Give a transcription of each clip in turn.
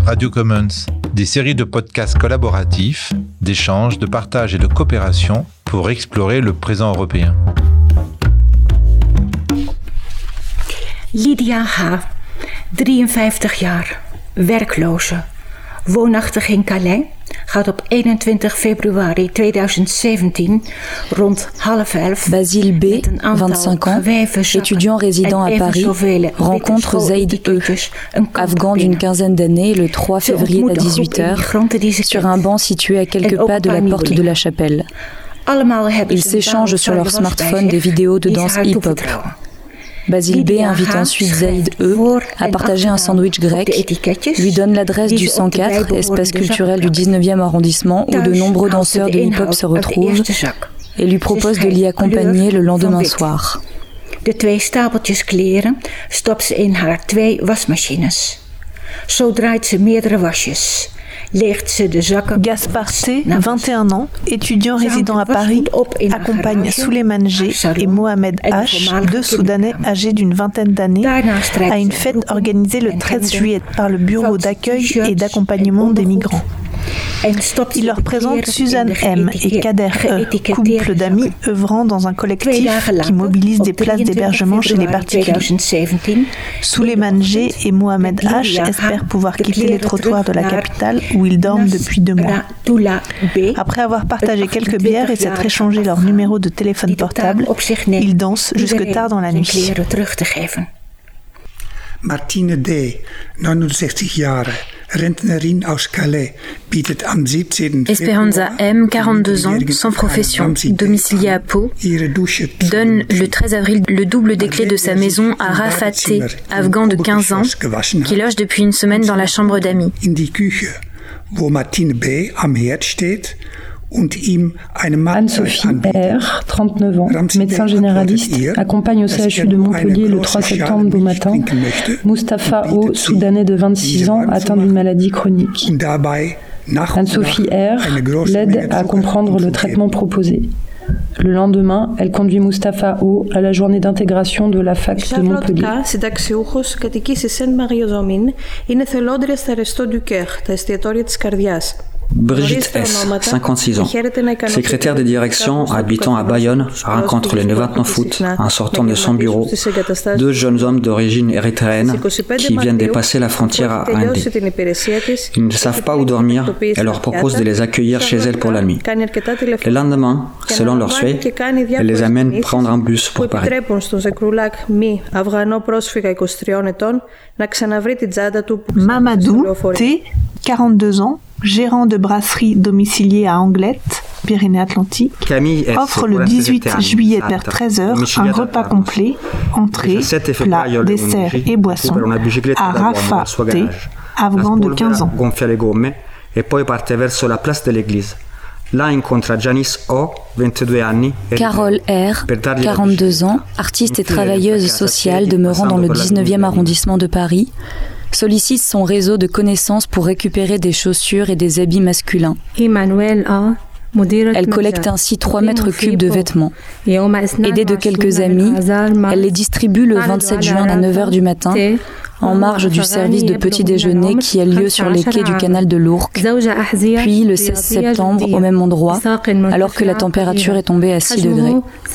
Radio Commons, des séries de podcasts collaboratifs, d'échanges, de partage et de coopération pour explorer le présent européen. Lydia H., 53 jaar, werkloze, woonachtig in Calais, gaat op 21 februari 2017 rond 10:30. Basile B., 25 ans, étudiant résident à Paris, rencontre Zaid E., afghan d'une quinzaine d'années, le 3 février à 18h, sur un banc situé à quelques pas de la porte de la chapelle. Ils s'échangent sur leur smartphone des vidéos de danse hip-hop. Basile B. invite ensuite Zaid E. à partager un sandwich grec, lui donne l'adresse du 104, espace culturel du 19e arrondissement où de nombreux danseurs de hip-hop se retrouvent, et lui propose de l'y accompagner le lendemain soir. De 2 stapeltjes kleren stopt ze in haar 2 wasmachines. Zo draait ze meerdere wasjes. Gaspard C., 21 ans, étudiant résident à Paris, accompagne Souleymane G. et Mohamed H., 2 Soudanais âgés d'une vingtaine d'années, à une fête organisée le 13 juillet par le Bureau d'accueil et d'accompagnement des migrants. Il leur présente Suzanne M. et Kader E., couple d'amis œuvrant dans un collectif qui mobilise des places d'hébergement chez les particuliers. Souleymane G. et Mohamed H. espèrent pouvoir quitter les trottoirs de la capitale où ils dorment depuis 2 mois. Après avoir partagé quelques bières et s'être échangé leur numéro de téléphone portable, ils dansent jusque tard dans la nuit. Martine D., 69 Jahre, Rentnerin aus Calais, bietet am 17. Esperanza M., 42 ans, sans profession, domiciliée à Pau, donne le 13 avril le double des clés de sa maison à Rafat T., afghan de 15 ans, qui loge depuis une semaine dans la chambre d'amis. Wo Martine B. am Herd steht und ihm eine Anne-Sophie R., 39 ans, médecin généraliste, accompagne au CHU de Montpellier le 3 septembre au matin Mustapha O., soudanais de 26 ans, atteint d'une maladie chronique. Anne-Sophie R. l'aide à comprendre le traitement proposé. Le lendemain, elle conduit Mustapha O. à la journée d'intégration de la fac de Montpellier. Συνταξιούχος, κατοικεί στη Σεν Μαριοζωμίν, είναι θελόντρια στα Resto du Cœur, τα εστιατόρια της καρδιάς. Brigitte S., 56 ans, secrétaire des directions habitant à Bayonne, rencontre le 29 août, en sortant de son bureau, 2 jeunes hommes d'origine érythréenne qui viennent de passer la frontière à Indé. Ils ne savent pas où dormir et leur propose de les accueillir chez elles pour la nuit. Le lendemain, selon leur souhait, elle les amène prendre un bus pour Paris. Mamadou T., 42 ans, gérant de brasserie domiciliée à Anglette, Pyrénées-Atlantiques, offre le 18 juillet vers 13h un repas complet, entrée, plat, dessert et boisson à Rafa T., afghan de 15 ans. E poi parte verso la place de l'église. Là incontra Janice O., 22 anni. Carole R., 42 ans, artiste et travailleuse sociale demeurant dans le 19e arrondissement de Paris, sollicite son réseau de connaissances pour récupérer des chaussures et des habits masculins. Elle collecte ainsi 3 mètres cubes de vêtements. Aidée de quelques amis, elle les distribue le 27 juin à 9h du matin, en marge du service de petit déjeuner qui a lieu sur les quais du canal de l'Ourcq, puis le 16 septembre au même endroit, alors que la température est tombée à 6 degrés.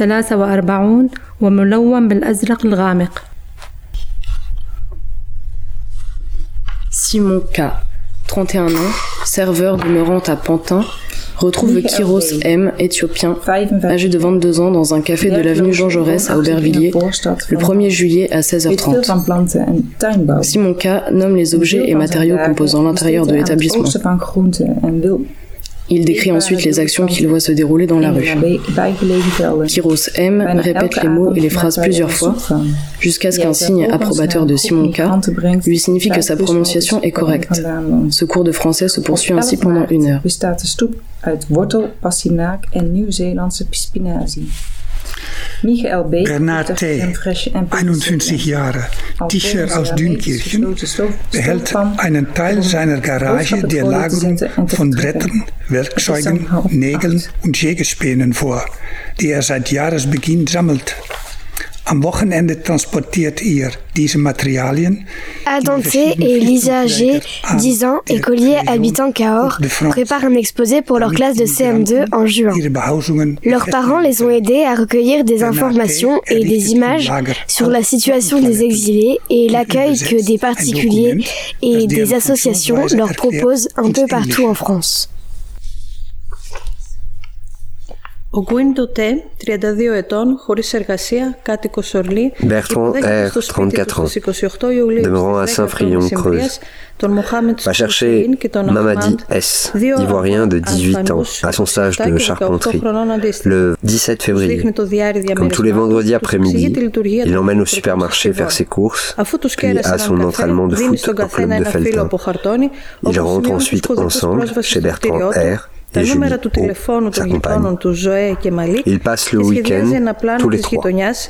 Simon K., 31 ans, serveur demeurant à Pantin, retrouve Kyros M., éthiopien, âgé de 22 ans, dans un café de l'avenue Jean Jaurès à Aubervilliers, le 1er juillet à 16h30. Simon K. nomme les objets et matériaux composant l'intérieur de l'établissement. Il décrit ensuite les actions qu'il voit se dérouler dans la rue. Kyros M. répète les mots et les phrases plusieurs fois, jusqu'à ce qu'un signe approbateur de Simon K. lui signifie que sa prononciation est correcte. Ce cours de français se poursuit ainsi pendant 1 heure. Bernard T., 51 Jahre, Tischer aus Dünkirchen, behält einen Teil seiner Garage der Lagerung von Brettern, Werkzeugen, Nägeln und Sägespänen vor, die seit Jahresbeginn sammelt. Dante et Lisa G, 10 ans, écoliers habitant Cahors, préparent un exposé pour leur classe de CM2 en juin. Leurs parents les ont aidés à recueillir des informations et des images sur la situation des exilés et l'accueil que des particuliers et des associations leur proposent un peu partout en France. Bertrand R, 34 ans, demeurant à Saint-Frillon-Creuse, va chercher Mamadi S, ivoirien de 18 ans, à son stage de charpenterie, le 17 février. Comme tous les vendredis après-midi, il l'emmène au supermarché faire ses courses, puis à son entraînement de foot au club de Felton. Ils rentrent ensuite ensemble chez Bertrand R, et Julie O, sa compagne. Ils passent le week-end tous les trois.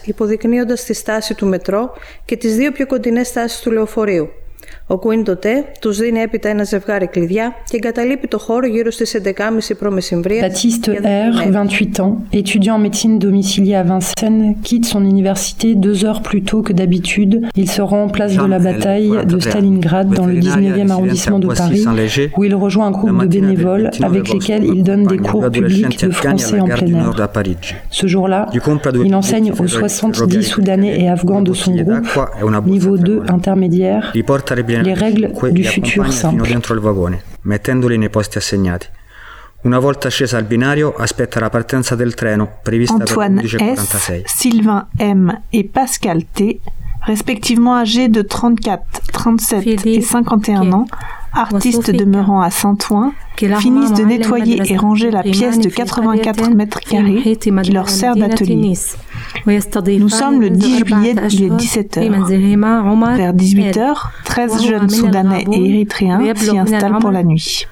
Ο Κουίν τότε τους δίνει έπειτα ένα ζευγάρι κλειδιά και εγκαταλείπει το χώρο γύρω στις 11:30 π.μ. Baptiste R, 28 ans, étudiant en médecine domicilié à Vincennes, quitte son université 2 heures plus tôt que d'habitude. Il se rend en place de la bataille de Stalingrad dans le 19e arrondissement de Paris, où il rejoint un groupe de bénévoles avec lesquels il donne des cours publics de français en plein air. Ce jour-là, il enseigne aux 70 Soudanais et Afghans de son groupe, niveau 2 intermédiaire, les règles du futur simple. Mettendoli nei posti assegnati. Una volta scesa al binario, aspetta la partenza del treno prevista Antoine per le 11:46. Sylvain M et Pascal T, respectivement âgés de 34, 37 et 51 ans, artistes demeurant à Saint-Ouen, finissent de nettoyer et ranger la pièce de 84 mètres carrés qui leur sert d'atelier. Nous sommes le 10 juillet, il est 17h. Vers 18h, 13 jeunes Soudanais et Érythréens s'y installent pour la nuit.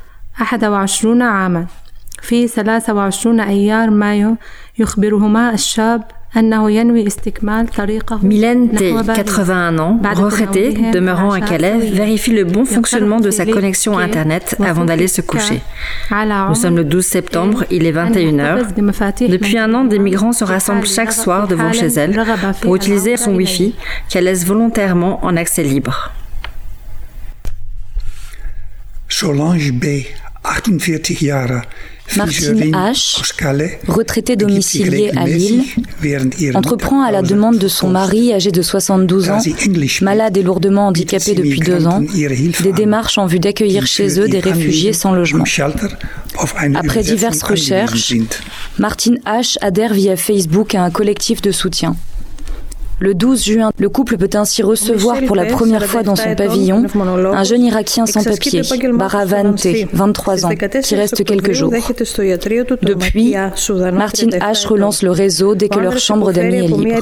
Mylène T, 81 ans, retraitée, demeurant à Calais, vérifie le bon fonctionnement de sa connexion Internet avant d'aller se coucher. Nous sommes le 12 septembre, il est 21h. Depuis un an, des migrants se rassemblent chaque soir devant chez elle pour utiliser son Wi-Fi qu'elle laisse volontairement en accès libre. Solange B, 48 Jahre, Martine H, retraitée domiciliée à Lille, entreprend à la demande de son mari âgé de 72 ans, malade et lourdement handicapé depuis 2 ans, des démarches en vue d'accueillir chez eux des réfugiés sans logement. Après diverses recherches, Martine H adhère via Facebook à un collectif de soutien. Le 12 juin, le couple peut ainsi recevoir pour la première fois dans son pavillon un jeune Irakien sans papier, Baravan T, 23 ans, qui reste quelques jours. Depuis, Martine H relance le réseau dès que leur chambre d'amis est libre.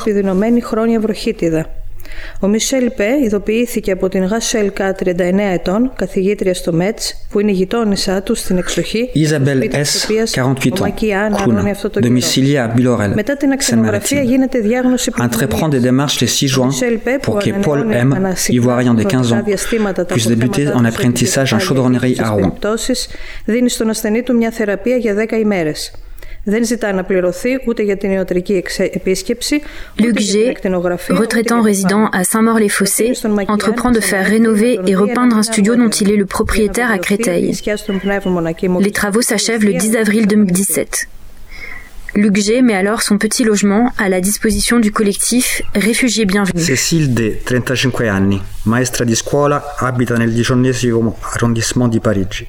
Ο Μισελ Π. ειδοποιήθηκε από την Ράσελ Κ. 39 ετών, καθηγήτρια στο ΜΕΤΣ, που είναι γειτόνισσα του στην εξοχή, Isabelle S, 48 ans, Kroun, domiciliée à Bilorel, Seine-Maritime, entreprend des démarches le 6 juin pour que Paul M, ivoirien de 15 ans, puisse débuter en apprentissage en chaudronnerie à Rouen. δίνει στον ασθενή του μια θεραπεία για 10 ημέρες. Δεν ζητά να πληρωθεί ούτε για την ιατρική επίσκεψη. Luc G, retraitant résident à Saint-Maur-les-Fossés, entreprend de faire rénover et repeindre un studio dont il est le propriétaire à Créteil. Les travaux s'achèvent le 10 avril 2017. Luc G met alors son petit logement à la disposition du collectif Réfugiés Bienvenus. Cécile D, 35 anni, maestra di scuola, abita nel 19e arrondissement di Parigi.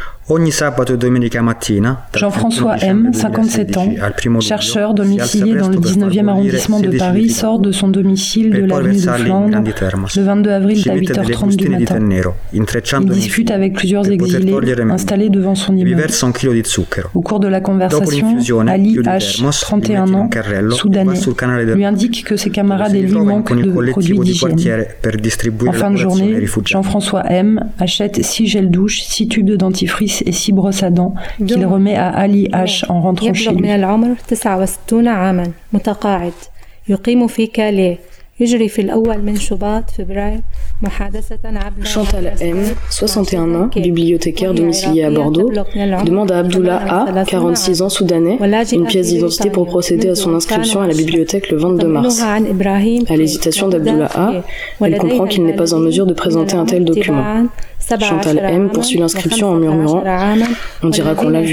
Jean-François M, 57 ans, chercheur domicilié dans le 19e arrondissement de Paris, sort de son domicile de l'avenue de Flandre le 22 avril à 8h30 du matin. Il discute avec plusieurs exilés installés devant son immeuble. Au cours de la conversation, Ali H, 31 ans, soudanais, lui indique que ses camarades et lui manquent de produits d'hygiène. En fin de journée, Jean-François M achète 6 gels douche, 6 tubes de dentifrice et 6 brosses à dents qu'il remet à Ali H en rentrant chez lui. Chantal M, 61 ans, bibliothécaire domiciliée à Bordeaux, demande à Abdullah A, 46 ans, soudanais, une pièce d'identité pour procéder à son inscription à la bibliothèque le 22 mars. À l'hésitation d'Abdullah A, elle comprend qu'il n'est pas en mesure de présenter un tel document. Chantal M poursuit l'inscription en murmurant « On dira qu'on l'a vu ».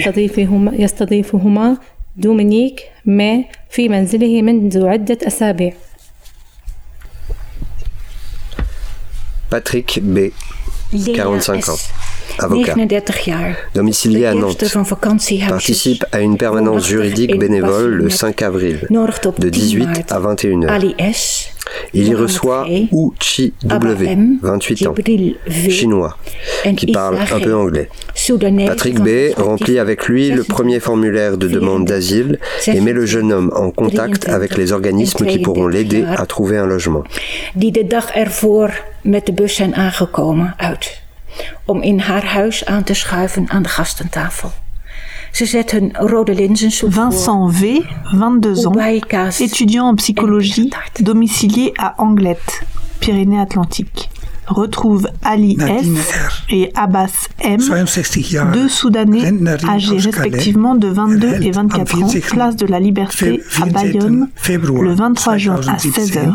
Patrick B, 45 ans, avocat, domicilié à Nantes, participe à une permanence juridique bénévole le 5 avril, de 18 à 21 heures. Il y reçoit Wu Chi W, 28 ans, chinois, qui parle un peu anglais. Patrick B remplit avec lui le premier formulaire de demande d'asile et met le jeune homme en contact avec les organismes qui pourront l'aider à trouver un logement. Met de bus zijn aangekomen uit om in haar huis aan te schuiven aan de gastentafel. Ze zet hun rode linzensoep voor. Vincent V, 22 ans, étudiant en psychologie, domicilié à Anglet, Pyrénées-Atlantiques. Retrouve Ali S et Abbas M, deux Soudanais âgés respectivement de 22 et 24 ans, place de la Liberté à Bayonne, le 23 juin à 16h.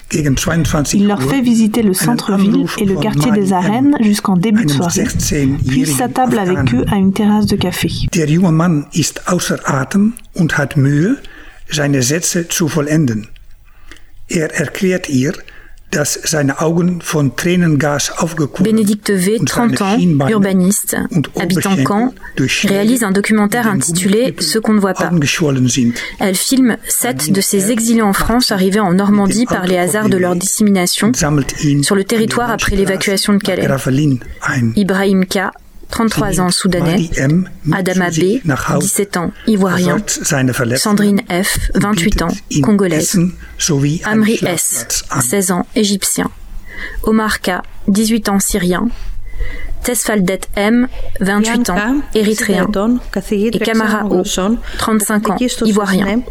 Il leur fait visiter le centre-ville et le quartier des Arènes jusqu'en début de soirée, puis s'attable avec eux à une terrasse de café. Der junge Mann ist außer Atem und hat Mühe, seine Sätze zu vollenden. Erklärt ihr, dass seine Augen von Tränengas aufgequollen. Bénédicte V, 30 ans, urbaniste, habitant Caen, réalise un documentaire intitulé « Ce qu'on ne voit pas ». Elle filme 7 de ces exilés en France arrivés en Normandie par les hasards de leur dissémination sur le territoire après l'évacuation de Calais. Ibrahim K, 33 ans, soudanais, Adama B, 17 ans, ivoirien, Sandrine F, 28 ans, congolaise, Amri S, 16 ans, égyptien, Omar K, 18 ans, syrien, Tesfaldet M, 28 ans, érythréen, et Kamara O, 35 ans, ivoirien.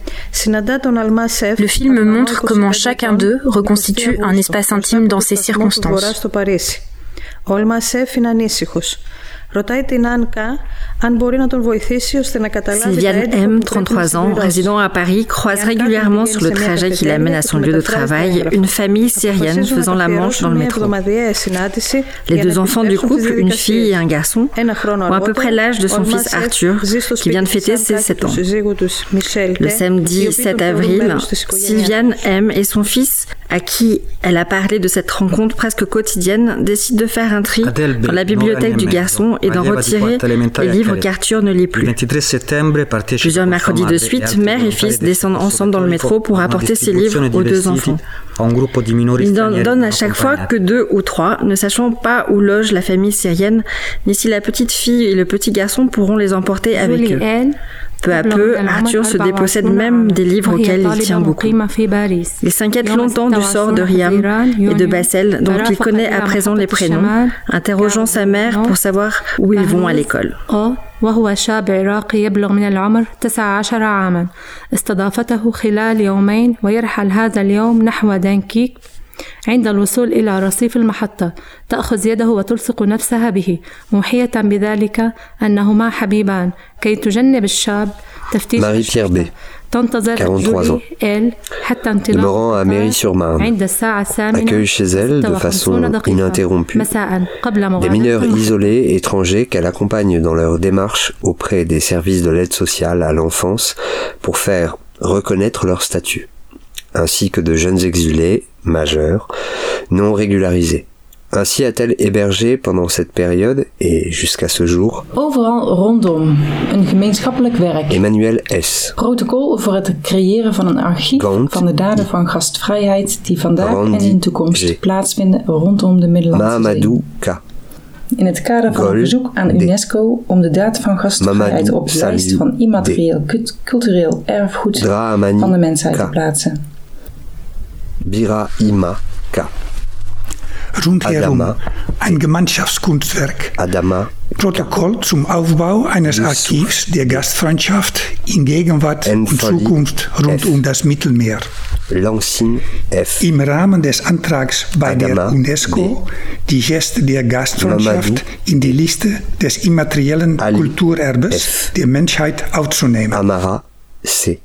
Le film montre comment chacun d'eux reconstitue un espace intime dans ces circonstances. Sylviane M, 33 ans, résidant à Paris, croise régulièrement sur le trajet qui l'amène à son lieu de travail une famille syrienne faisant la manche dans le métro. Les deux enfants du couple, une fille et un garçon, ont à peu près l'âge de son fils Arthur, qui vient de fêter ses 7 ans. Le samedi 7 avril, Sylviane M et son fils, à qui elle a parlé de cette rencontre presque quotidienne, décident de faire un tri dans la bibliothèque du garçon et d'en retirer les livres qu'Arthur ne lit plus. Plusieurs mercredis de suite, mère et fils descendent ensemble dans le métro pour apporter ces livres aux deux enfants. Ils n'en donnent à chaque fois que 2 ou 3, ne sachant pas où loge la famille syrienne, ni si la petite fille et le petit garçon pourront les emporter avec eux. Peu à peu, Arthur se dépossède même des livres auxquels il tient beaucoup. Il s'inquiète longtemps du sort de Riam et de Bassel, dont il connaît à présent les prénoms, interrogeant sa mère pour savoir où ils vont à l'école. وهو شاب عراقي يبلغ من العمر 19 عاما استضافته خلال يومين ويرحل هذا اليوم نحو دانكيك عند الوصول إلى رصيف المحطة تأخذ يده وتلصق نفسها به موحية بذلك أنهما حبيبان كي تجنب الشاب تفتيش Marie-Pierre B, 43 ans, demeurant à Méry-sur-Marne, accueille chez elle de façon ininterrompue des mineurs isolés étrangers qu'elle accompagne dans leur démarche auprès des services de l'aide sociale à l'enfance pour faire reconnaître leur statut, ainsi que de jeunes exilés majeurs non régularisés. Ainsi a-t-elle hébergé pendant cette période et jusqu'à ce jour overal rondom een gemeenschappelijk werk. Emmanuel S. Protocol voor het creëren van een archief van de daden van gastvrijheid die vandaag en in de toekomst plaatsvinden rondom de Middellandse Zee. Mamadou K. In het kader van een verzoek aan UNESCO om de daad van gastvrijheid op de lijst van immaterieel cultureel erfgoed van de mensheid te plaatsen. Bira Ima K. Rundherum ein Gemeinschaftskunstwerk. Protokoll zum Aufbau eines Archivs der Gastfreundschaft in Gegenwart und Zukunft rund um das Mittelmeer. Langsing F. Im Rahmen des Antrags bei der UNESCO die Geste der Gastfreundschaft in die Liste des immateriellen Kulturerbes der Menschheit aufzunehmen. Amara C.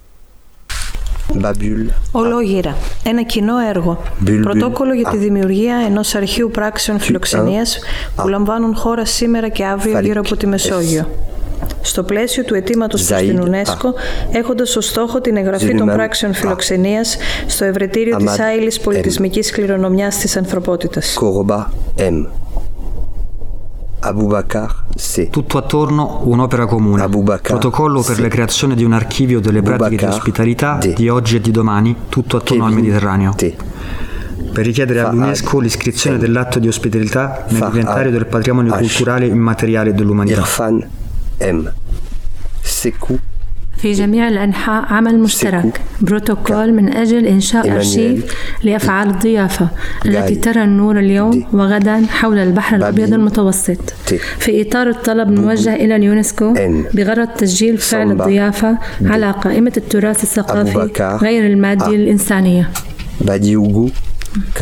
Babul. Ολόγυρα. Ένα κοινό έργο. Πρωτόκολλο για τη δημιουργία ενός αρχείου πράξεων φιλοξενίας που λαμβάνουν χώρα σήμερα και αύριο γύρω από τη Μεσόγειο. Στο πλαίσιο του αιτήματος προς την UNESCO, έχοντας ως στόχο την εγγραφή των πράξεων φιλοξενίας στο ευρετήριο της άειλης πολιτισμικής κληρονομιάς της ανθρωπότητας. Koroba M. Abubakar C. Tutto attorno un'opera comune, protocollo per la creazione di un archivio delle pratiche di ospitalità di oggi e di domani, tutto attorno al Mediterraneo. Per richiedere all'UNESCO l'iscrizione dell'atto di ospitalità nell'inventario del patrimonio culturale immateriale dell'umanità. Irfan M. Sekou. في جميع الأنحاء عمل مشترك بروتوكول من أجل إنشاء أرشيف لأفعال الضيافة التي ترى النور اليوم وغدا حول البحر الأبيض المتوسط في إطار الطلب الموجه إلى اليونسكو بغرض تسجيل فعل الضيافة على قائمة التراث الثقافي غير المادي للإنسانية. Badiougou K.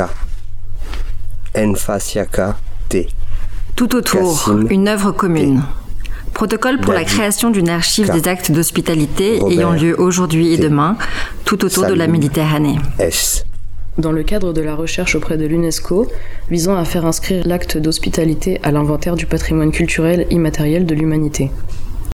Enfasiaka T. Tout autour, une œuvre commune. Protocole pour la création d'une archive des actes d'hospitalité ayant lieu aujourd'hui et demain, tout autour de la Méditerranée. Dans le cadre de la recherche auprès de l'UNESCO, visant à faire inscrire l'acte d'hospitalité à l'inventaire du patrimoine culturel immatériel de l'humanité.